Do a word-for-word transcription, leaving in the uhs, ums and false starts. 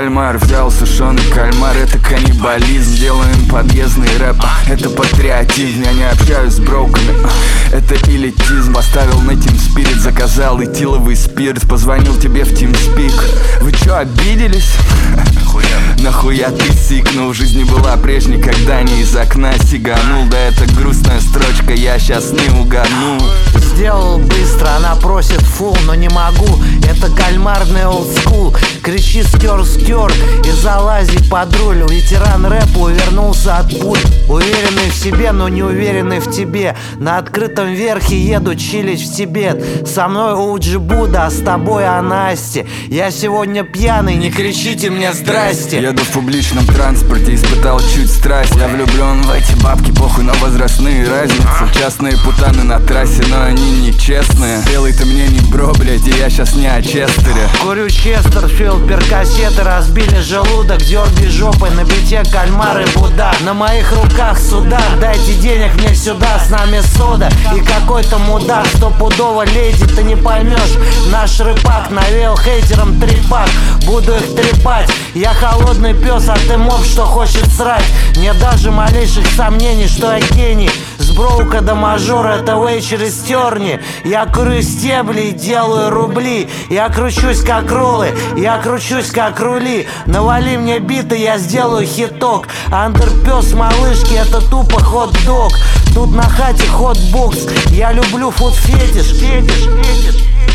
кальмар, взял сушеный кальмар. Это каннибализм, делаем подъездный рэп. Это патриотизм, я не общаюсь с броками. Это элитизм, оставил на TeamSpeak, заказал этиловый спирт, позвонил тебе в TeamSpeak. Вы чё, обиделись? Нахуя ты сикнул? Жизнь была прежней, когда не из окна сиганул. Да это грустная строчка, я щас не угадну. Сделал быстро, она просит фул, но не могу. Это кальмарный олдскул. Кричи стер, стер и залази под руль. Ветеран рэпа увернулся от пуль. Уверенный в себе, но не уверенный в тебе. На открытом верхе еду чилить в Тибет. Со мной Оуджи Буда, а с тобой Анасти. Я сегодня пьяный, не кричите мне здрасте. Еду в публичном транспорте, испытал чуть страсть. Я влюблен в эти бабки, похуй на возрастные разницы. Частные путаны на трассе, но они нечестные. Белый ты мне не бро, блядь, и я щас не о Честере. Курю Честерфилд, перкассеты разбили желудок. Дерги жопой, на бите кальмар и Буда. На моих руках судак, дайте денег мне сюда. С нами сода и какой-то мудак. Стопудово леди, ты не поймешь. Наш рыбак навел хейтерам трепак. Буду их трепать. Я холодный пес, а ты моб, что хочет срать. Нет даже малейших сомнений, что я гений. С броука до мажора, это вей через терни. Я курю стебли и делаю рубли. Я кручусь как роллы, я кручусь как рули. Навали мне биты, я сделаю хиток. Андерпес малышки, это тупо хот-дог. Тут на хате хот-бокс. Я люблю фуд-фетиш, фетиш, фетиш.